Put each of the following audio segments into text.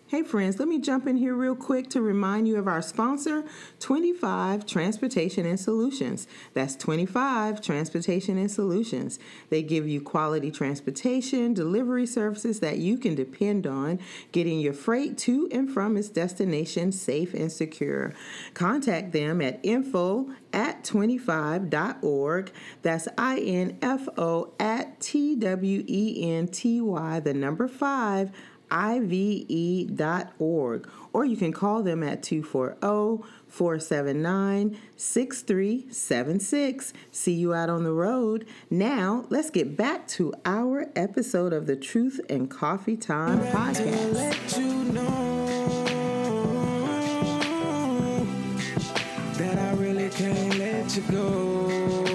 Hey friends, let me jump in here real quick to remind you of our sponsor, 25 Transportation and Solutions. That's 25 Transportation and Solutions. They give you quality transportation, delivery services that you can depend on, getting your freight to and from its destination safe and secure. Contact them at info@25.org. That's info at TWENTY, the number 5, IVE.org, or you can call them at 240-479-6376. See you out on the road. Now, let's get back to our episode of the Truth and Coffee Time podcast. Let you know that I really can't let you go.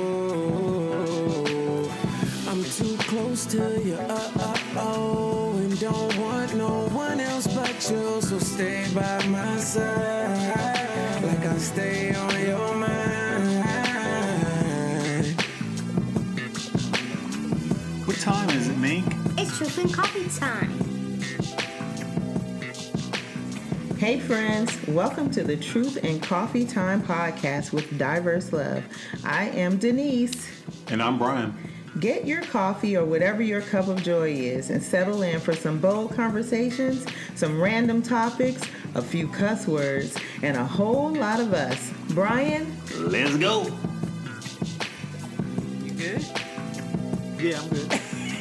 I'm too close to you, and don't want no one else but you. So stay by my side, like I stay on your mind. What time is it, Mink? It's Truth and Coffee Time. Hey friends, welcome to the Truth and Coffee Time podcast with Diverse Love. I am Denise. And I'm Brian. Get your coffee or whatever your cup of joy is and settle in for some bold conversations, some random topics, a few cuss words, and a whole lot of us. Brian? Let's go. You good? Yeah, I'm good.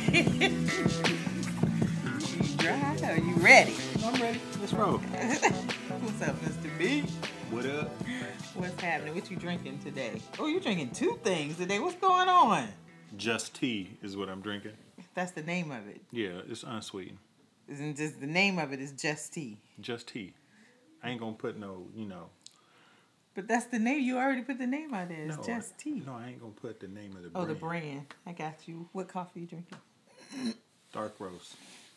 You dry? Are you ready? I'm ready. Let's roll. What's up, Mr. B? What up? What's happening? What you drinking today? Oh, you're drinking two things today. What's going on? Just tea is what I'm drinking. That's the name of it. Yeah, it's unsweetened. Isn't just the name of it is Just Tea. Just tea. I ain't gonna put no, But that's the name. You already put the name out there. It's Just Tea. No, I ain't gonna put the name of the Oh, brand. the brand. I got you. What coffee you drinking? Dark roast.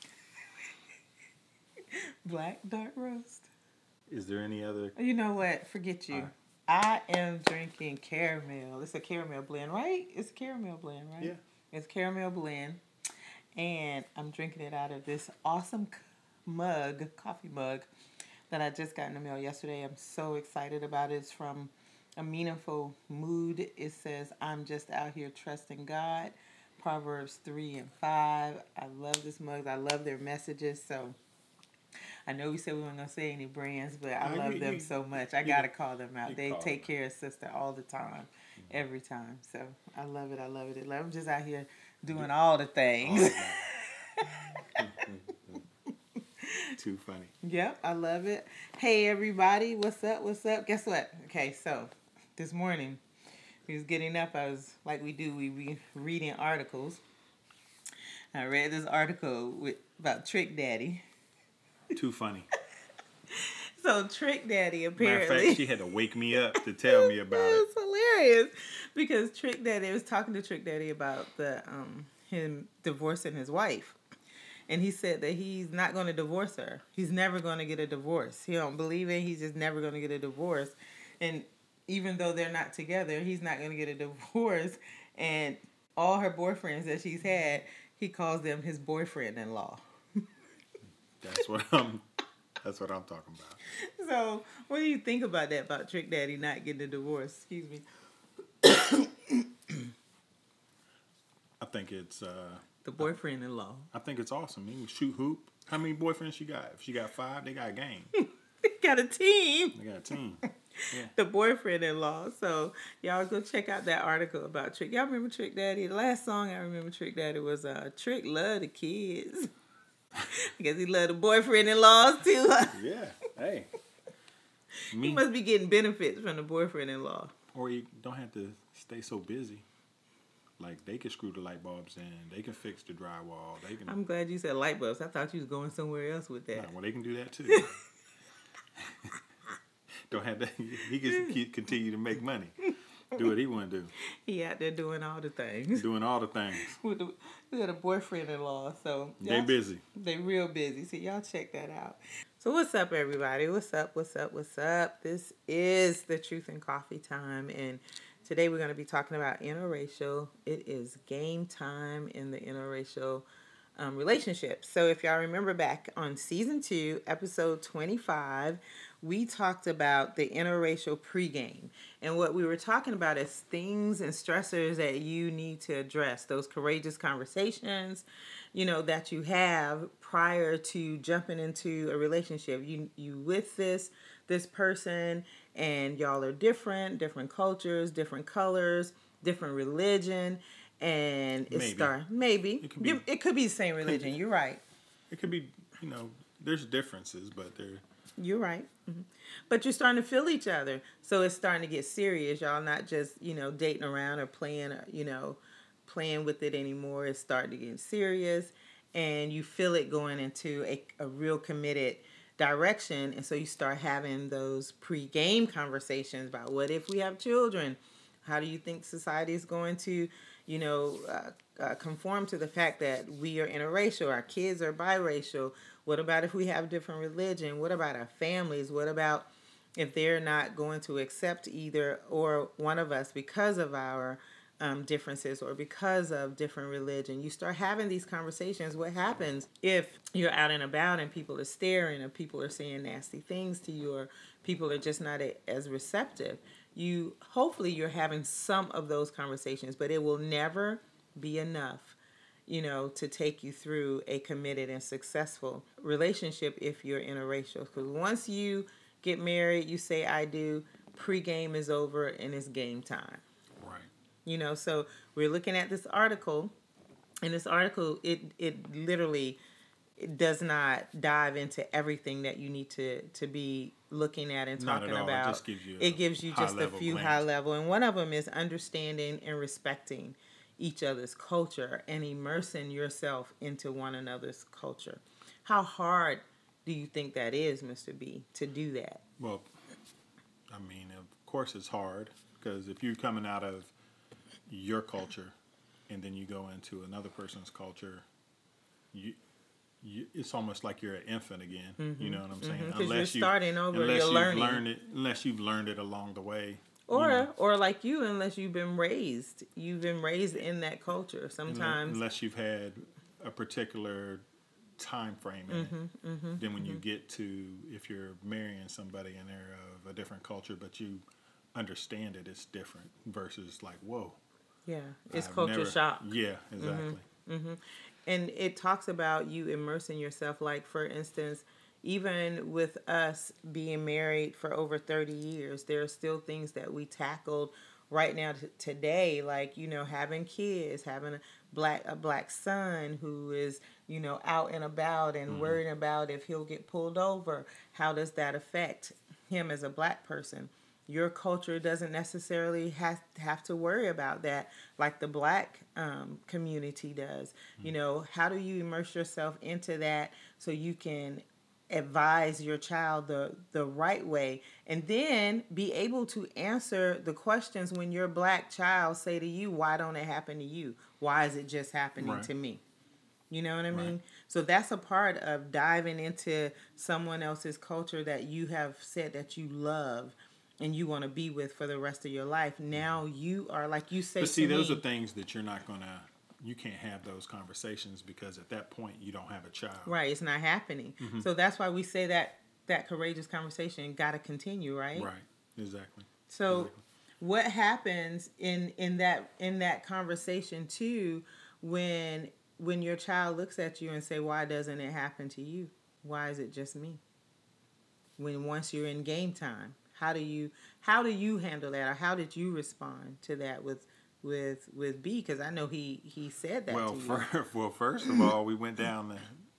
Black dark roast. Is there any other? You know what? Forget you. I am drinking caramel. It's a caramel blend, right? It's a caramel blend, right? Yeah. It's caramel blend. And I'm drinking it out of this awesome coffee mug, that I just got in the mail yesterday. I'm so excited about it. It's from A Meaningful Mood. It says, I'm just out here trusting God. Proverbs 3 and 5. I love this mug. I love their messages. So I know we said we weren't going to say any brands, but I love them so much. I got to call them out. They take care of sister all the time, every time. So I love it. I love it. I'm just out here doing all the things. Too funny. Yep, I love it. Hey, everybody. What's up? What's up? Guess what? Okay, so this morning, we was getting up. I was, like we do, we be reading articles. I read this article about Trick Daddy. Too funny. So Trick Daddy apparently... Matter of fact, she had to wake me up to tell me about it. It's hilarious. Because Trick Daddy, I was talking to Trick Daddy about him divorcing his wife. And he said that he's not going to divorce her. He's never going to get a divorce. He don't believe it. He's just never going to get a divorce. And even though they're not together, he's not going to get a divorce. And all her boyfriends that she's had, he calls them his boyfriend-in-law. That's what I'm talking about. So, what do you think about that, about Trick Daddy not getting a divorce? Excuse me. I think it's The boyfriend-in-law. I think it's awesome. You can shoot hoop. How many boyfriends she got? If she got 5, they got a game. They got a team. They got a team. Yeah. The boyfriend-in-law. So, y'all go check out that article about Trick. Y'all remember Trick Daddy? The last song I remember Trick Daddy was Trick Love the Kids. I guess he loved the boyfriend-in-laws too. Yeah. Hey. He must be getting benefits from the boyfriend-in-law. Or you don't have to stay so busy. Like, they can screw the light bulbs in. They can fix the drywall. They can. I'm glad you said light bulbs. I thought you was going somewhere else with that. Nah, well, they can do that too. Don't have to. He can continue to make money. Do what he want to do. He out there doing all the things. Doing all the things. We got a boyfriend-in-law, so They busy. They real busy. So y'all check that out. So what's up, everybody? What's up? What's up? What's up? This is the Truth and Coffee Time, and today we're going to be talking about interracial. It is game time in the interracial relationships. So if y'all remember back on season 2, episode 25, we talked about the interracial pregame. And what we were talking about is things and stressors that you need to address, those courageous conversations, that you have prior to jumping into a relationship. You with this person, and y'all are different cultures, different colors, different religion, and maybe it could be the same religion. You're right. It could be, there's differences, but you're right. Mm-hmm. But you're starting to feel each other, so it's starting to get serious. Y'all not just dating around or playing with it anymore. It's starting to get serious, and you feel it going into a real committed direction. And so you start having those pre-game conversations about, what if we have children? How do you think society is going to conform to the fact that we are interracial, our kids are biracial? What about if we have different religion? What about our families? What about if they're not going to accept either or one of us because of our differences or because of different religion? You start having these conversations. What happens if you're out and about and people are staring, or people are saying nasty things to you, or people are just not as receptive? Hopefully you're having some of those conversations, but it will never be enough, to take you through a committed and successful relationship if you're interracial. Because once you get married, you say I do, pregame is over and it's game time. Right. So we're looking at this article, and this article, it literally, it does not dive into everything that you need to be looking at and talking about. It gives you just a few high level. And one of them is understanding and respecting each other's culture and immersing yourself into one another's culture. How hard do you think that is, Mr. B, to do that? Well, I mean, of course it's hard, because if you're coming out of your culture and then you go into another person's culture, it's almost like you're an infant again. Mm-hmm. You know what I'm saying? Mm-hmm. Unless you're starting over, you're learning. Unless you've learned it along the way. Or like unless you've been raised in that culture. Sometimes, unless you've had a particular time frame in it. Mm-hmm, then when you get to, if you're marrying somebody and they're of a different culture, but you understand it, it's different versus like, whoa. Yeah, it's culture shock. Yeah, exactly. Mm-hmm, mm-hmm. And it talks about you immersing yourself. Like, for instance, even with us being married for over 30 years, there are still things that we tackled right now today, like, having kids, having a black son who is, out and about and worrying about if he'll get pulled over. How does that affect him as a black person? Your culture doesn't necessarily have to worry about that like the black community does. How do you immerse yourself into that so you can advise your child the right way, and then be able to answer the questions when your black child say to you, why don't it happen to you? Why is it just happening to me? You know what I mean? So that's a part of diving into someone else's culture that you have said that you love and you want to be with for the rest of your life. Now you are, like you say, but see, those are things that you can't have those conversations, because at that point you don't have a child. Right, it's not happening. Mm-hmm. So that's why we say that courageous conversation got to continue, right? Right, exactly. So what happens in that conversation too when your child looks at you and say, why doesn't it happen to you? Why is it just me? Once you're in game time, how do you handle that, or how did you respond to that with B? Because I know he said that to you. Well, first of all, we went down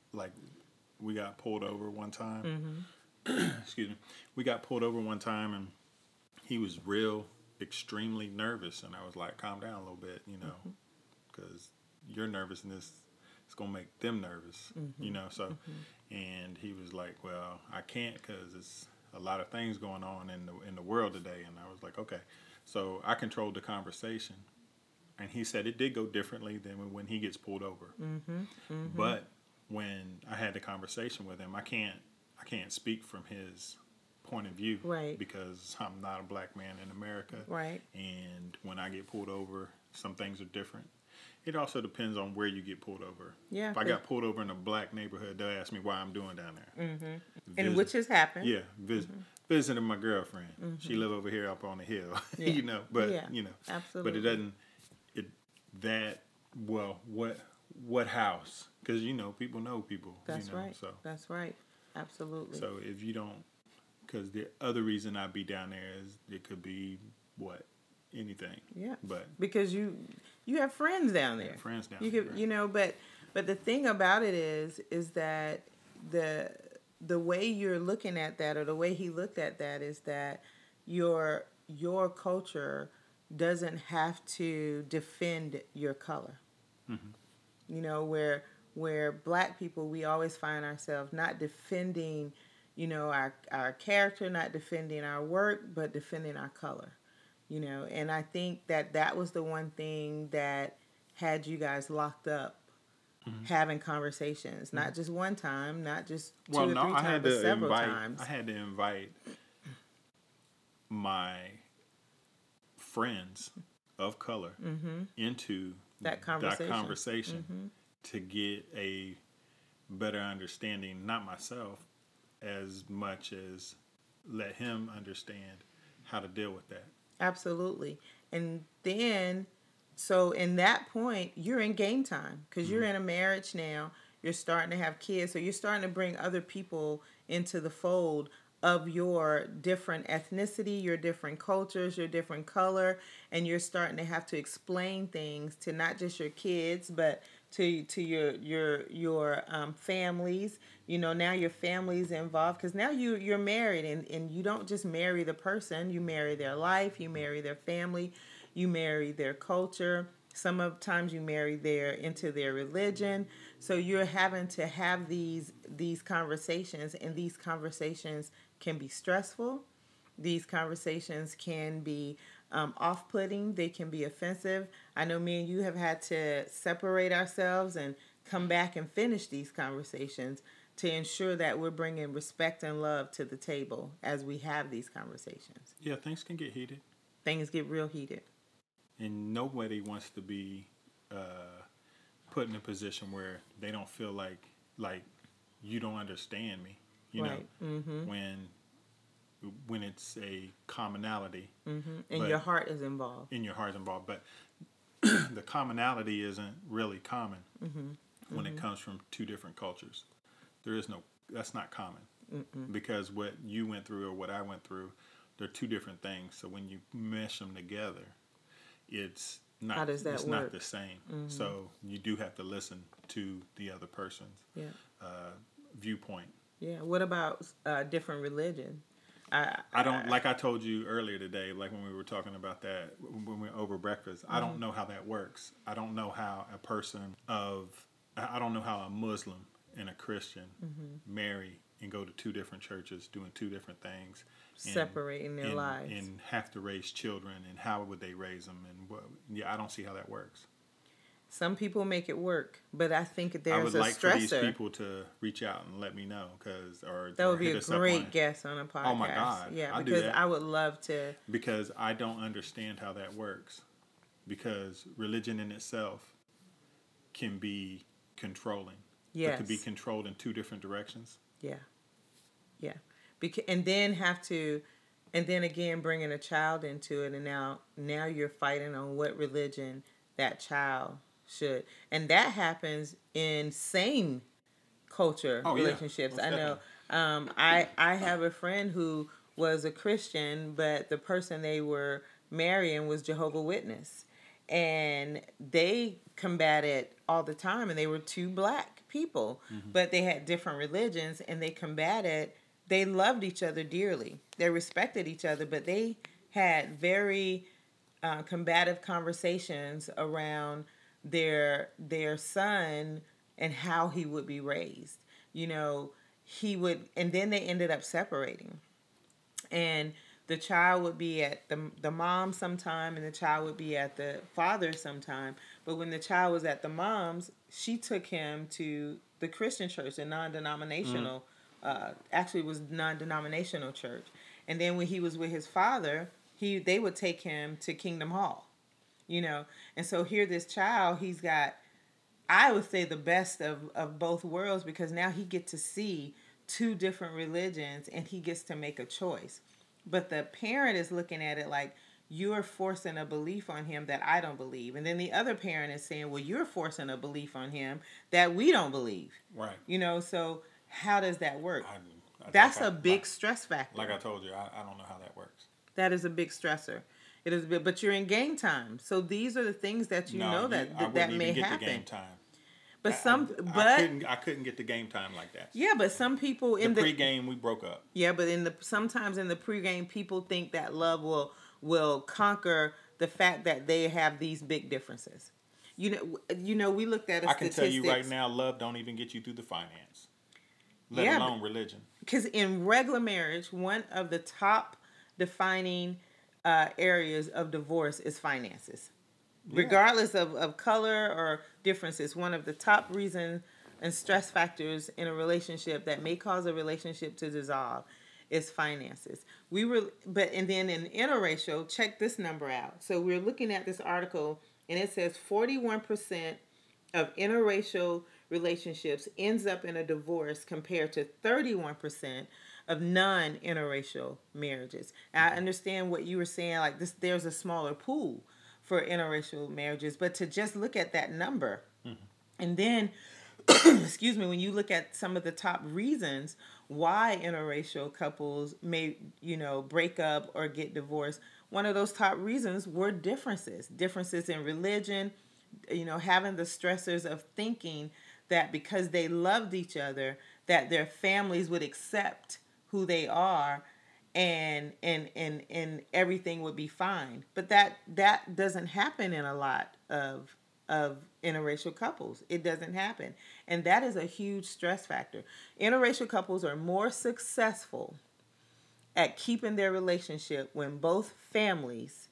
we got pulled over one time. Mm-hmm. Excuse me. We got pulled over one time, and he was extremely nervous, and I was like, calm down a little bit, because your nervousness is going to make them nervous, so, and he was like, well, I can't, because it's a lot of things going on in the world today. And I was like, okay. So I controlled the conversation, and he said it did go differently than when he gets pulled over. Mm-hmm, mm-hmm. But when I had the conversation with him, I can't speak from his point of view, right? Because I'm not a black man in America, right? And when I get pulled over, some things are different. It also depends on where you get pulled over. Yeah, If I got pulled over in a black neighborhood, they'll ask me why I'm doing down there. Mm-hmm. And which has happened. Yeah, visiting my girlfriend. She live over here up on the hill. Yeah. You know, but Yeah, you know, absolutely. but it doesn't. What house? Because you know, people know people. That's you know, right. So That's right. Absolutely. so if you don't, because the other reason I'd be down there is it could be anything. Yeah. But because you have friends down there. friends down You there. could, you know, but the thing about it is that the way you're looking at that, or the way he looked at that, is that your culture doesn't have to defend your color. You know, where black people, we always find ourselves not defending, you know, our character, not defending our work, but defending our color. You know, and I think that was the one thing that had you guys locked up, having conversations, not just one time, not just two or three times, but several times. I had to invite my friends of color into That conversation. To get a better understanding, not myself, as much as let him understand how to deal with that. Absolutely. And then, so in that point, you're in game time, because you're in a marriage now. You're starting to have kids. So you're starting to bring other people into the fold of your different ethnicity, your different cultures, your different color. And you're starting to have to explain things to not just your kids, but to your families. You know, now your family's involved, because now you're married, and you don't just marry the person, you marry their life, you marry their family, you marry their culture. Sometimes you marry into their religion. So you're having to have these conversations, and these conversations can be stressful. These conversations can be off-putting. They can be offensive. I know me and you have had to separate ourselves and come back and finish these conversations to ensure that we're bringing respect and love to the table as we have these conversations. Yeah, things can get heated. Things get real heated. And nobody wants to be put in a position where they don't feel like you don't understand me. You Right. know, when it's a commonality, And but your heart is involved. in your heart's involved, but the commonality isn't really common when it comes from two different cultures. That's not common, because what you went through or what I went through, they're two different things. So when you mesh them together, it's not. How does that it's work? not the same. So you do have to listen to the other person's viewpoint. Yeah. What about different religion? I don't, like I told you earlier today, like when we were talking about that when we were over breakfast, I don't know how that works. I don't know how I don't know how a Muslim and a Christian marry and go to two different churches doing two different things. Separating their lives. And have to raise children, and how would they raise them? And I don't see how that works. Some people make it work, but I think there's I would a like stressor. for these people to reach out and let me know, that would be a great guest on a podcast. Oh my God. Yeah, I'll do because that. I would love to. Because I don't understand how that works. Because religion in itself can be controlling. Yes. It could be controlled in two different directions. Yeah. Yeah. And then again bringing a child into it, and now you're fighting on what religion that child should, and that happens in same culture relationships. Most I know. I have a friend who was a Christian, but the person they were marrying was Jehovah's Witness, and they combated all the time, and they were two black people, but they had different religions, and they combated. They loved each other dearly. They respected each other, but they had very combative conversations around their son and how he would be raised. You know, and then they ended up separating. And the child would be at the mom sometime, and the child would be at the father sometime. But when the child was at the mom's, she took him to the Christian church, a non-denominational actually it was non-denominational church. And then when he was with his father, they would take him to Kingdom Hall. you know. And so here this child, he's got, I would say, the best of both worlds, because now he gets to see two different religions and he gets to make a choice. But the parent is looking at it like, you're forcing a belief on him that I don't believe. And then the other parent is saying, well, you're forcing a belief on him that we don't believe. Right. You know, so how does that work? That's a big stress factor. Like I told you, I don't know how that works. That is a big stressor. It is, but you're in game time. So these are the things that that may happen. The game time. But I couldn't get the game time like that. Yeah, but some people in the pregame we broke up. Yeah, but sometimes in the pregame, people think that love will conquer the fact that they have these big differences. You know, we looked at a statistics. I can tell you right now, love don't even get you through the finance, let alone religion. Because in regular marriage, one of the top defining areas of divorce is finances. Yeah. Regardless of color or differences, one of the top reasons and stress factors in a relationship that may cause a relationship to dissolve is finances. And then in interracial, check this number out. So we're looking at this article, and it says 41% of interracial relationships ends up in a divorce compared to 31% of non-interracial marriages. And I understand what you were saying, like this, there's a smaller pool for interracial marriages, but to just look at that number, and then, excuse me, when you look at some of the top reasons why interracial couples may, break up or get divorced, one of those top reasons were differences in religion, having the stressors of thinking that because they loved each other, that their families would accept who they are, and everything would be fine. But that doesn't happen in a lot of interracial couples. It doesn't happen. And that is a huge stress factor. Interracial couples are more successful at keeping their relationship when both families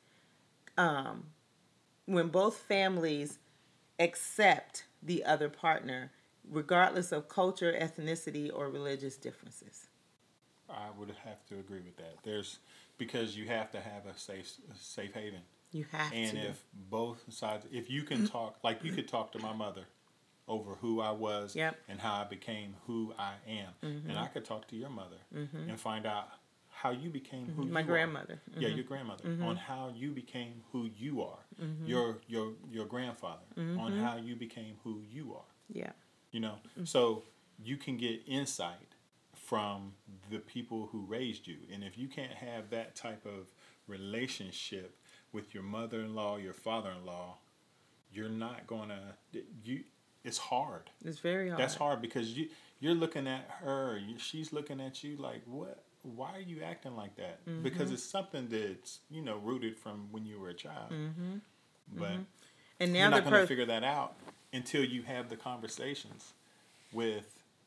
accept the other partner, regardless of culture, ethnicity, or religious differences. I would have to agree with that. Because you have to have a safe haven. You have to. And if both sides, if you can talk, like you could talk to my mother over who I was and how I became who I am. And I could talk to your mother and find out how you became who you are. My grandmother. Yeah, your grandmother. On how you became who you are. Your grandfather. On how you became who you are. Yeah. So you can get insight from the people who raised you. And if you can't have that type of relationship with your mother-in-law, your father-in-law, you're not going to, it's hard. It's very hard. That's hard because you're looking at her, she's looking at you like, what? Why are you acting like that? Because it's something that's, rooted from when you were a child. But and now you're not going to figure that out until you have the conversations with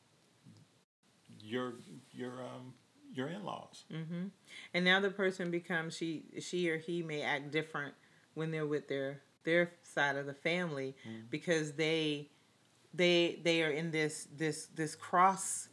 your in-laws. And now the person becomes, she or he may act different when they're with their side of the family because they are in this cross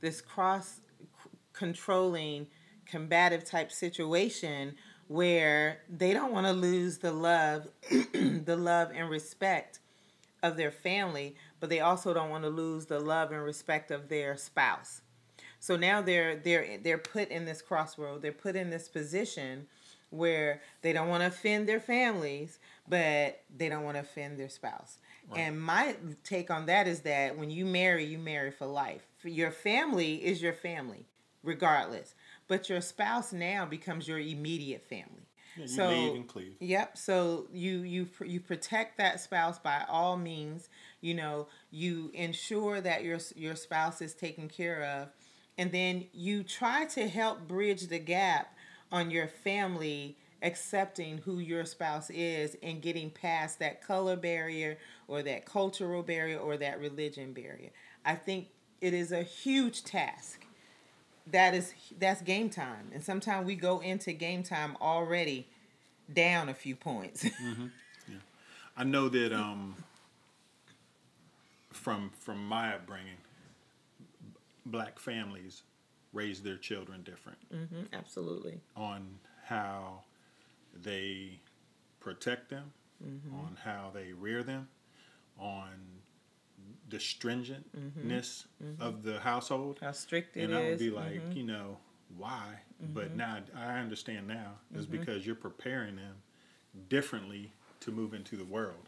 controlling combative type situation where they don't want to lose the love and respect of their family, but they also don't want to lose the love and respect of their spouse. So now they're put in this crossroad. They're put in this position where they don't want to offend their families, but they don't want to offend their spouse. Right. And my take on that is that when you marry for life. Your family is your family, regardless. But your spouse now becomes your immediate family. Yeah, you leave and cleave. Yep. So you protect that spouse by all means. You ensure that your spouse is taken care of. And then you try to help bridge the gap on your family accepting who your spouse is and getting past that color barrier or that cultural barrier or that religion barrier. I think it is a huge task. That's game time. And sometimes we go into game time already down a few points. Yeah. I know that from my upbringing, Black families raise their children different. Absolutely. On how they protect them on how they rear them, on the stringentness of the household. How strict it and is. I would be like, why? But now I understand now. It's because you're preparing them differently to move into the world.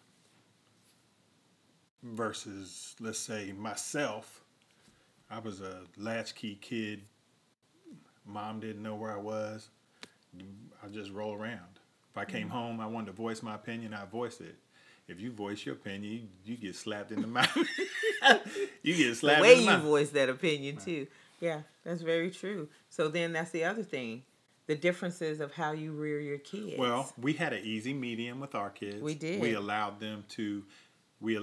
Versus, let's say, myself, I was a latchkey kid. Mom didn't know where I was. I just roll around. If I came home, I wanted to voice my opinion, I voiced it. If you voice your opinion, you get slapped in the mouth. You get slapped the way in the you mouth. voice that opinion too. Yeah, that's very true. So then that's the other thing. The differences of how you rear your kids. Well, we had an easy medium with our kids. We did. We allowed them to. They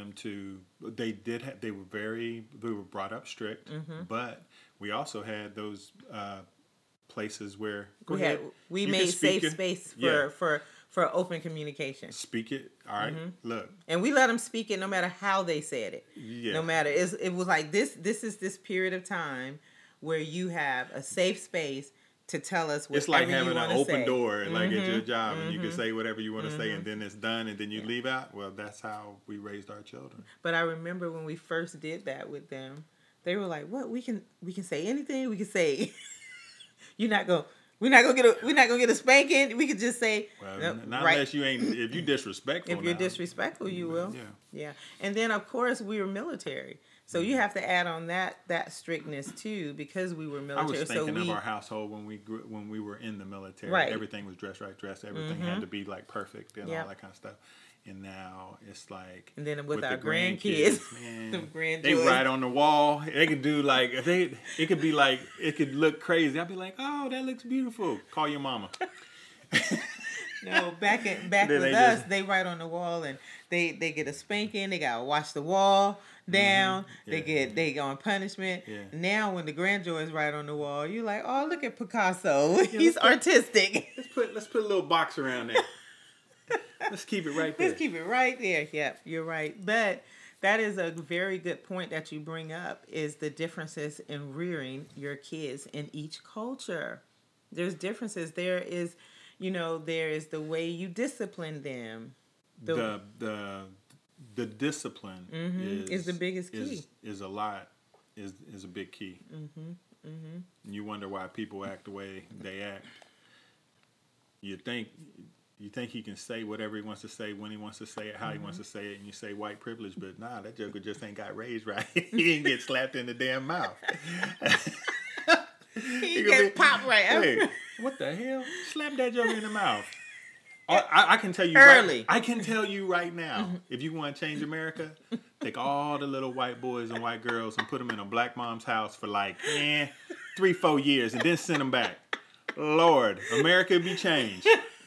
were brought up strict, but we also had those places where we You made can speak safe space for open communication. Speak it. All right. Look. And we let them speak it no matter how they said it. Yeah. No matter, it was like this is this period of time where you have a safe space to tell us whatever It's like having you an want to open say. door, like at your job, and you can say whatever you want to say, and then it's done, and then you leave out. Well, that's how we raised our children. But I remember when we first did that with them, they were like, "What? We can say anything. We can say, we're not gonna get a spanking. We could just say, Well, nope, not right." unless if you disrespectful. If you're now. disrespectful, you will. Yeah. And then of course we were military, so you have to add on that strictness too, because we were I military. was thinking of our household when we were in the military. Right. Everything was dressed. Everything had to be like perfect and all that kind of stuff. And now it's like. And then with our the grandkids, man, the grandjoys. they write on the wall. They could do like it could be like it could look crazy. I'd be like, oh, that looks beautiful. Call your mama. No, back Then with they us, just- they write on the wall and they get a spanking. They gotta wash the wall down. Yeah. They go on punishment. Yeah. Now when the grandjoys write on the wall, you're like, oh, look at Picasso. He's artistic. Let's put a little box around there. Let's keep it right there. Let's keep it right there. Yep, you're right. But that is a very good point that you bring up, is the differences in rearing your kids in each culture. There's differences. There is the way you discipline them. The discipline is the biggest key. Is a big key. And you wonder why people act the way they act. You think he can say whatever he wants to say when he wants to say it, how he wants to say it, and you say white privilege, but nah, that joker just ain't got raised right. He didn't get slapped in the damn mouth. He gets popped right. Hey, what the hell? Slap that joker in the mouth. I can tell you Early. I can tell you right now, if you want to change America, take all the little white boys and white girls and put them in a black mom's house for like 3-4 years, and then send them back. Lord, America be changed.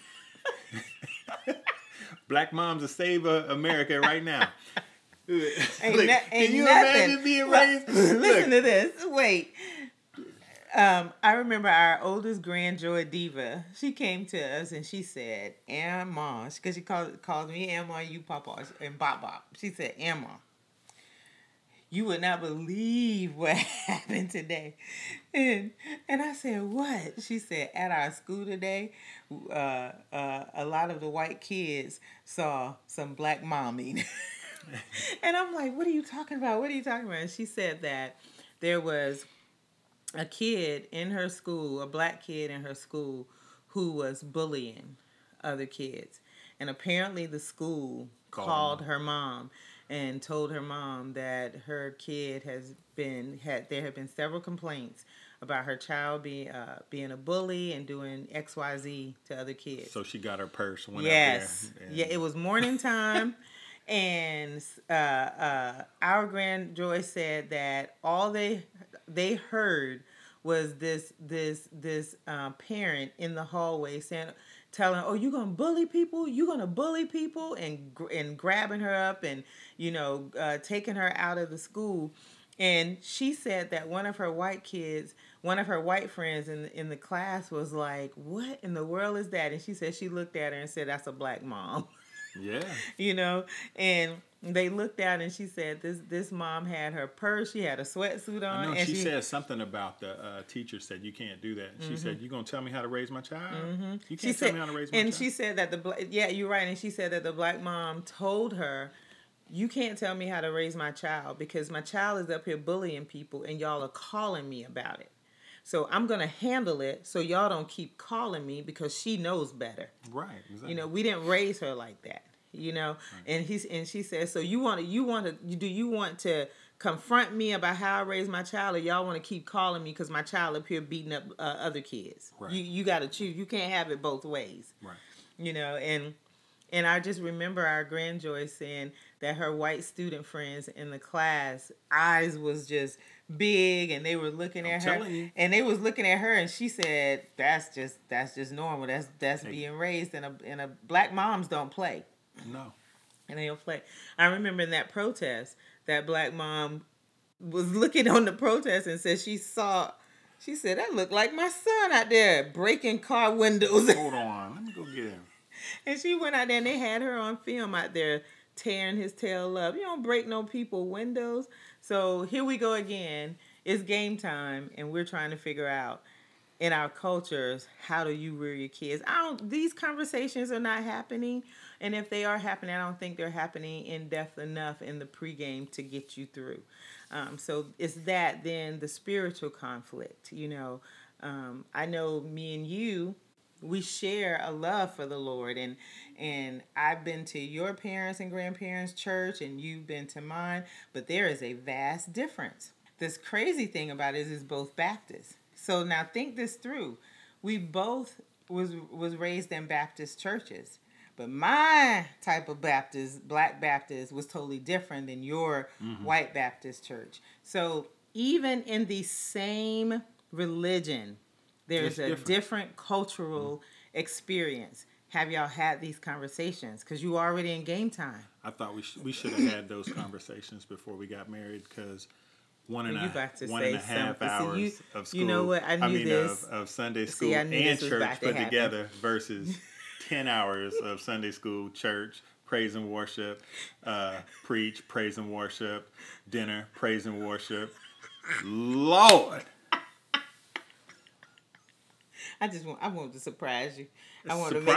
Black moms will save America right now. Ain't you nothing. imagine being raised? Listen to this. Wait. I remember our oldest grandjoy, Diva. She came to us and she said, "Emma," because she called me Emma, you Papa, and Bop Bop. She said, "Emma, you would not believe what happened today." And I said, "What?" She said, "At our school today, a lot of the white kids saw some black momming." And I'm like, "What are you talking about? What are you talking about?" And she said that there was a kid in her school, a black kid in her school, who was bullying other kids. And apparently the school called her mom and told her mom that her kid there have been several complaints about her child being a bully and doing XYZ to other kids. So she got her purse. Went Yes. up there. Yeah, it was morning time. And our grandjoy said that all they heard was this parent in the hallway telling, "Oh, you're gonna bully people? You're gonna bully people?" and grabbing her up and taking her out of the school. And she said that one of her white friends in the class was like, "What in the world is that?" And she said she looked at her and said, "That's a black mom." Yeah. And They looked out and she said this mom had her purse, she had a sweatsuit on. I know and she said something about the teacher said you can't do that. She said, "You gonna tell me how to raise my child? You can't tell me how to raise my child." And she said that you're right. And she said that the black mom told her, "You can't tell me how to raise my child because my child is up here bullying people and y'all are calling me about it. So I'm gonna handle it so y'all don't keep calling me because she knows better." Right. Exactly. You know, we didn't raise her like that. You know, right. And she said, "So do you want to confront me about how I raised my child, or y'all want to keep calling me because my child up here beating up other kids? Right. You got to choose. You can't have it both ways." Right. You know, and I just remember our grandjoy saying that her white student friends in the class eyes was just big, and they were looking at her, and they was looking at her, and she said, "That's just normal. That's being raised, and a black moms don't play." No. And they don't play. I remember in that protest, that black mom was looking on the protest and said she said, "That looked like my son out there breaking car windows." Hold on. Let me go get him. And she went out there and they had her on film out there tearing his tail up. You don't break no people windows. So here we go again. It's game time and we're trying to figure out in our cultures, how do you rear your kids? These conversations are not happening. And if they are happening, I don't think they're happening in depth enough in the pregame to get you through. So it's that, then the spiritual conflict. You know, I know me and you, we share a love for the Lord. And I've been to your parents' and grandparents' church, and you've been to mine. But there is a vast difference. This crazy thing about it is both Baptists. So now think this through. We both was raised in Baptist churches. But my type of Baptist, black Baptist, was totally different than your white Baptist church. So even in the same religion, there's a different cultural experience. Have y'all had these conversations? Because you were already in game time. I thought we should have had those conversations before we got married, because one and a half hours of school. You know what? I knew this. Of Sunday school and church put together versus 10 hours of Sunday school, church, praise and worship, preach, praise and worship, dinner, praise and worship. Lord. I want to surprise you. I want to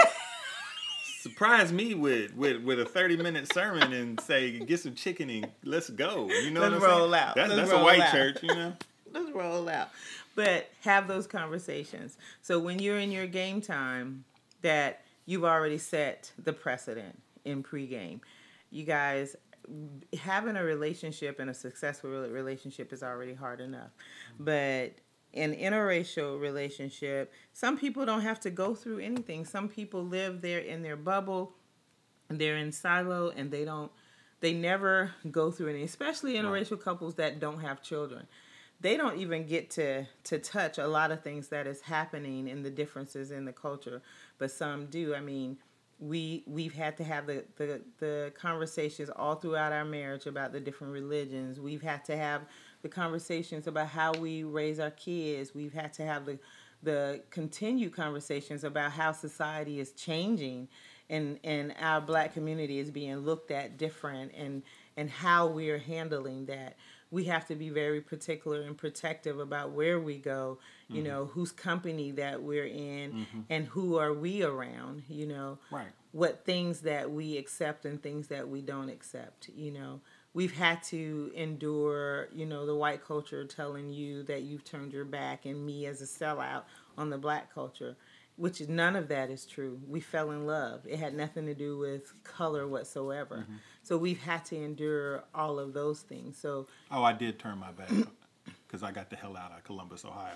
surprise me with a 30-minute sermon and say, get some chicken and let's go. You know, let's roll out. That's a white church, you know. Let's roll out. But have those conversations. So when you're in your game time, that you've already set the precedent in pregame. You guys, having a relationship and a successful relationship is already hard enough. But an interracial relationship, some people don't have to go through anything. Some people live there in their bubble, and they're in silo, and they never go through anything, especially interracial couples that don't have children. They don't even get to touch a lot of things that is happening in the differences in the culture, but some do. I mean, we've had to have the conversations all throughout our marriage about the different religions. We've had to have the conversations about how we raise our kids. We've had to have the continued conversations about how society is changing and our black community is being looked at different and how we are handling that. We have to be very particular and protective about where we go, you know, whose company that we're in, and who are we around, you know, what things that we accept and things that we don't accept, you know. We've had to endure, you know, the white culture telling you that you've turned your back and me as a sellout on the black culture, which none of that is true. We fell in love. It had nothing to do with color whatsoever. So we've had to endure all of those things. So I did turn my back because I got the hell out of Columbus, Ohio.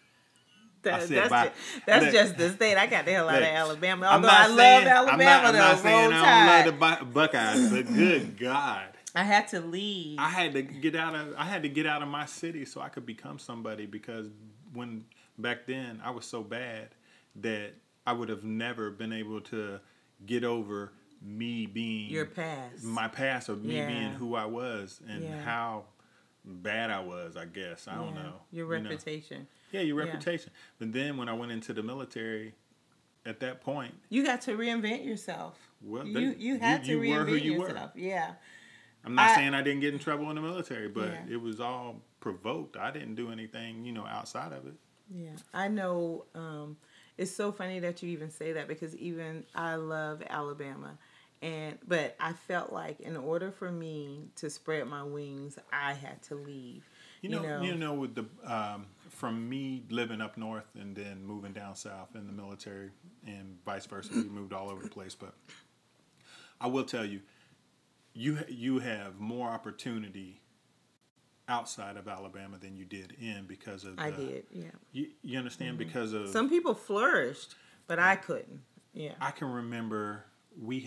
That's just the state. I got the hell out of Alabama. Although I love Alabama, I'm not saying I don't love the Buckeyes, but good God. I had to leave. I had to get out of my city so I could become somebody, because back then I was so bad that I would have never been able to get over me being my past, or me being who I was and how bad I was, I guess. I don't know. Your reputation. Your reputation. But then when I went into the military at that point, You got to reinvent yourself. well, You had to you were reinvent who you yourself. Yeah. I'm not saying I didn't get in trouble in the military, but Yeah. it was all provoked. I didn't do anything, outside of it. Yeah, I know. It's so funny that you even say that because even I love Alabama, but I felt like in order for me to spread my wings, I had to leave. With the from me living up north and then moving down south in the military and vice versa, we moved all over the place. But I will tell you, you have more opportunity outside of Alabama than you did in because of I did, yeah. You understand because of Some people flourished, but I couldn't. Yeah. I can remember we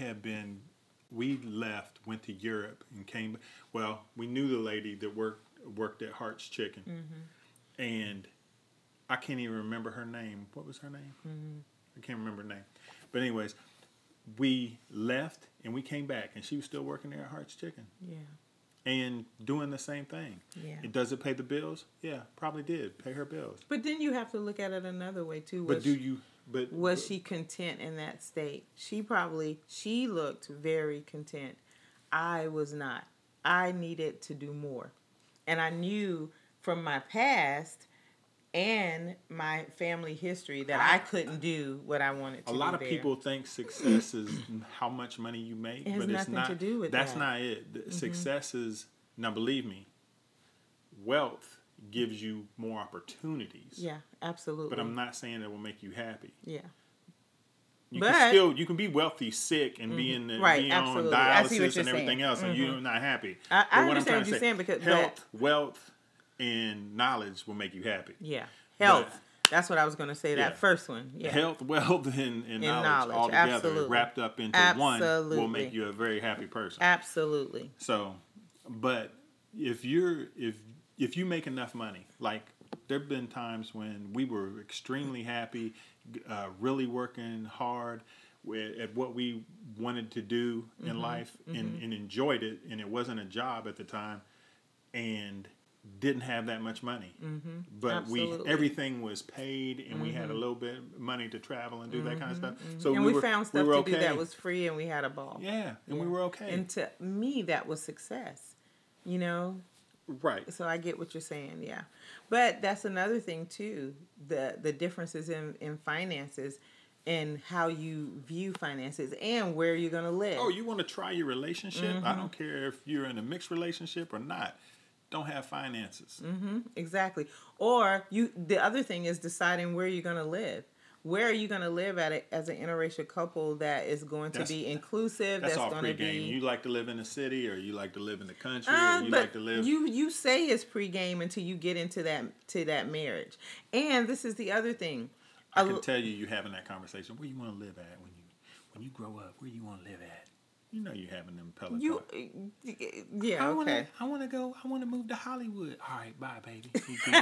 left, went to Europe and came. Well, we knew the lady that worked at Hart's Chicken, and I can't even remember her name. What was her name? I can't remember her name. But anyways, we left and we came back, and she was still working there at Hart's Chicken. Yeah. And doing the same thing. Yeah. Does it pay the bills? Yeah, probably did pay her bills. But then you have to look at it another way too. Was she content in that state? She looked very content. I was not. I needed to do more. And I knew from my past and my family history that I couldn't do what I wanted to do. A lot of people think success is how much money you make, It has but it's nothing not. to do with that's that. not it. Success is, now believe me, wealth gives you more opportunities. Yeah, absolutely. But I'm not saying it will make you happy. Yeah. You But- you can be wealthy sick and be in the Right, be on absolutely. I see what dialysis you're and everything saying. else, and you're not happy. I But what I'm understand trying what to you're say, saying because health, wealth, and knowledge will make you happy. Yeah. Health. But- That's what I was going to say. Yeah. That first one. Yeah. Health, wealth, and knowledge, knowledge, all together absolutely. wrapped up into one will Absolutely. make you a very happy person. Absolutely. So, but if you make enough money, like there have been times when we were extremely happy, really working hard at what we wanted to do in life and enjoyed it, and it wasn't a job at the time, and didn't have that much money, but Absolutely. everything was paid, and we had a little bit of money to travel and do that kind of stuff. So And we found stuff were to okay. do that was free, and we had a ball. Yeah, and we were okay. And to me, that was success. Right. So I get what you're saying, yeah. But that's another thing too, the differences in finances and how you view finances and where you're going to live. Oh, you want to try your relationship? I don't care if you're in a mixed relationship or not. Don't have finances. Exactly. Or the other thing is deciding where you're going to live. Where are you going to live as an interracial couple that is going to be inclusive? That's all going to pregame. be. You like to live in the city, or you like to live in the country, or you But like to live. You say it's pregame until you get into that marriage. And this is the other thing. I can tell you having that conversation. Where you want to live at when you grow up? Where you want to live at? You know you having them Peloton. Yeah, okay. I want to move to Hollywood. All right, bye, baby.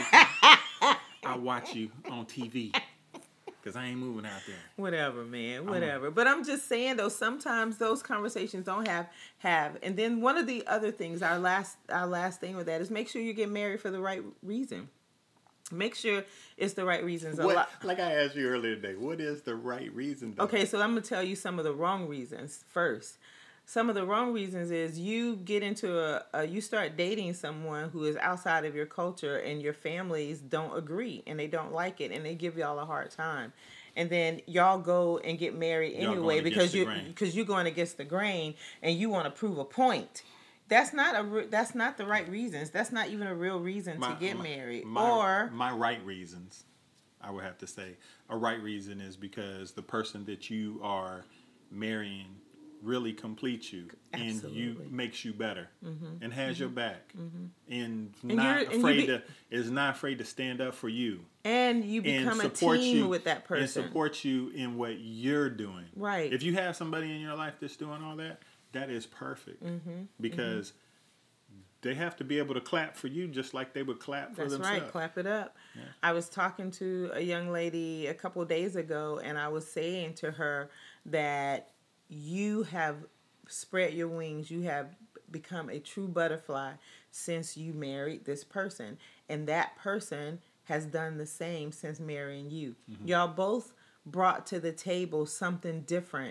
I'll watch you on TV because I ain't moving out there. Whatever, man. Whatever. But I'm just saying, though, sometimes those conversations don't have. And then one of the other things, our last thing with that is make sure you get married for the right reason. Make sure it's the right reasons. Like I asked you earlier today, what is the right reason? Though? Okay, so I'm going to tell you some of the wrong reasons first. Some of the wrong reasons is you get into you start dating someone who is outside of your culture and your families don't agree and they don't like it and they give y'all a hard time. And then y'all go and get married anyway because you're going against the grain and you want to prove a point. That's not the right reasons. That's not even a real reason to get married. My right reasons, I would have to say, a right reason is because the person that you are marrying really completes you. Absolutely. And you makes you better and has your back and is not afraid to stand up for you. And you become a team with that person. And support you in what you're doing. Right. If you have somebody in your life that's doing all that, that is perfect because they have to be able to clap for you just like they would clap for themselves. That's right. Clap it up. Yeah. I was talking to a young lady a couple of days ago, and I was saying to her that you have spread your wings. You have become a true butterfly since you married this person, and that person has done the same since marrying you. Y'all both brought to the table something different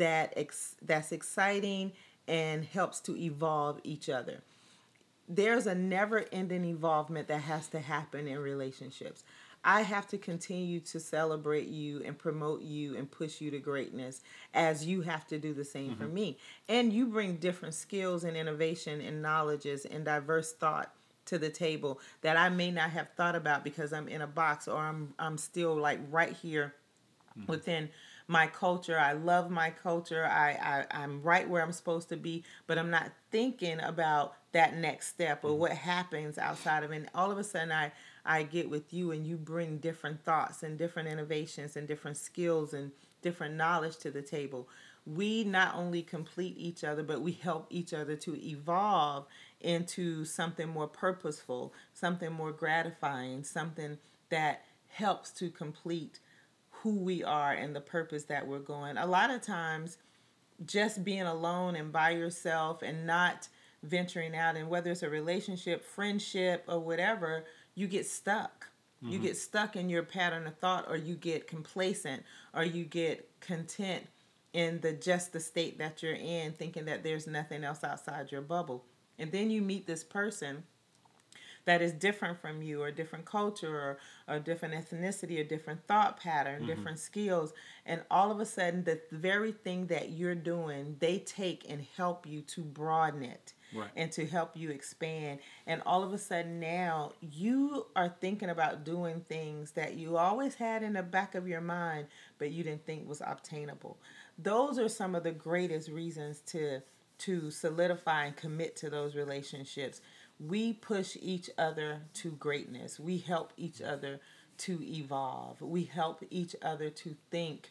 that's exciting and helps to evolve each other. There's a never-ending evolvement that has to happen in relationships. I have to continue to celebrate you and promote you and push you to greatness, as you have to do the same for me. And you bring different skills and innovation and knowledges and diverse thought to the table that I may not have thought about because I'm in a box, or I'm still like right here within my culture. I love my culture. I'm right where I'm supposed to be, but I'm not thinking about that next step or what happens outside of it. And all of a sudden I get with you and you bring different thoughts and different innovations and different skills and different knowledge to the table. We not only complete each other, but we help each other to evolve into something more purposeful, something more gratifying, something that helps to complete who we are and the purpose that we're going. A lot of times, just being alone and by yourself and not venturing out, and whether it's a relationship, friendship, or whatever, you get stuck. You get stuck in your pattern of thought, or you get complacent, or you get content in the state that you're in, thinking that there's nothing else outside your bubble. And then you meet this person that is different from you, or different culture, or different ethnicity, or different thought pattern, different skills. And all of a sudden, the very thing that you're doing, they take and help you to broaden it. Right. And to help you expand. And all of a sudden now you are thinking about doing things that you always had in the back of your mind, but you didn't think was obtainable. Those are some of the greatest reasons to solidify and commit to those relationships. We push each other to greatness. We help each other to evolve. We help each other to think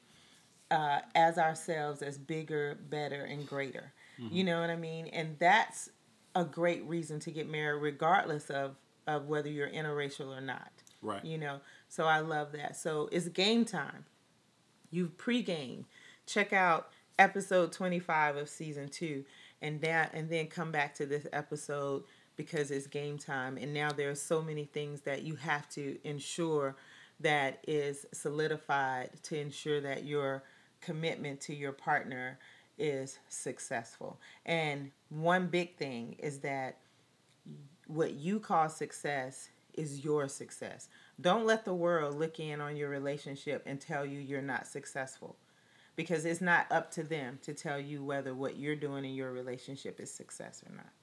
as ourselves, as bigger, better, and greater. You know what I mean? And that's a great reason to get married, regardless of whether you're interracial or not. Right. You know, so I love that. So it's game time. You've pre-gamed. Check out episode 25 of season 2, and then come back to this episode, because it's game time. And now there are so many things that you have to ensure that is solidified to ensure that your commitment to your partner is successful. And one big thing is that what you call success is your success. Don't let the world look in on your relationship and tell you you're not successful, because it's not up to them to tell you whether what you're doing in your relationship is success or not.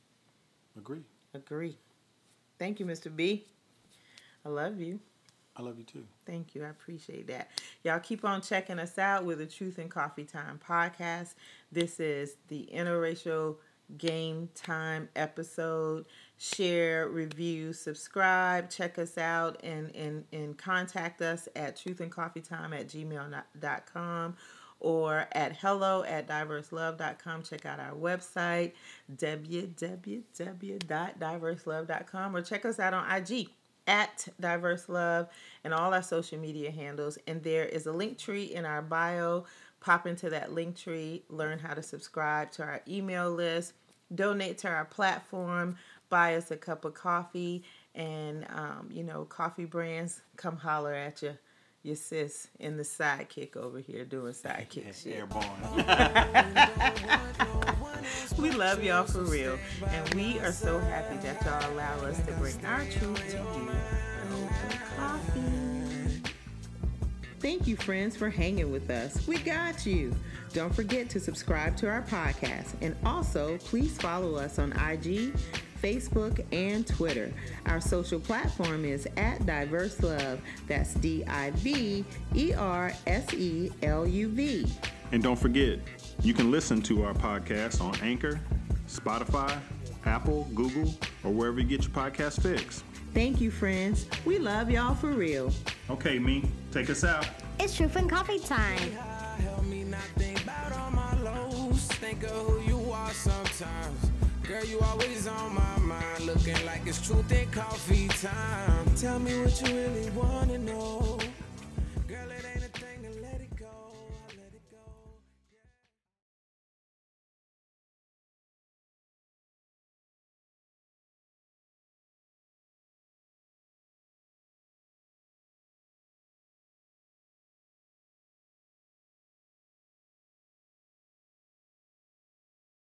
Agree. Thank you, Mr. B. I love you. I love you too. Thank you. I appreciate that. Y'all keep on checking us out with the Truth and Coffee Time podcast. This is the interracial game time episode. Share, review, subscribe, check us out, and contact us at truthandcoffeetime@gmail.com or at hello@diverselove.com. Check out our website, www.diverselove.com, or check us out on IG at Diverse Love and all our social media handles. And there is a link tree in our bio. Pop into that link tree, learn how to subscribe to our email list, donate to our platform, buy us a cup of coffee, and, coffee brands, come holler at your sis in the sidekick over here doing sidekick shit. Airborne. We love y'all for real, and we are so happy that y'all allow us to bring our truth to you over coffee. Thank you, friends, for hanging with us. We got you. Don't forget to subscribe to our podcast, and also please follow us on IG, Facebook, and Twitter. Our social platform is at Diverse Love. That's DIVERSELUV. And don't forget, you can listen to our podcast on Anchor, Spotify, Apple, Google, or wherever you get your podcast fix. Thank you, friends. We love y'all for real. Okay, me, take us out. It's Truth and Coffee Time. Help me not think about all my lows. Think of who you are sometimes. Girl, you always on my mind. Looking like it's Truth and Coffee Time. Tell me what you really wanna know.